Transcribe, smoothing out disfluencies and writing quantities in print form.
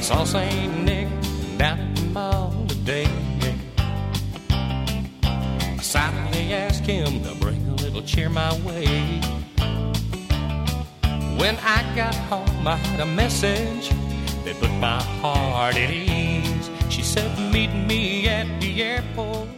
saw St. Nick down at the mall today. I silently asked him to bring a little cheer my way. When I got home, I had a message that put my heart at ease. She said, meet me at the airport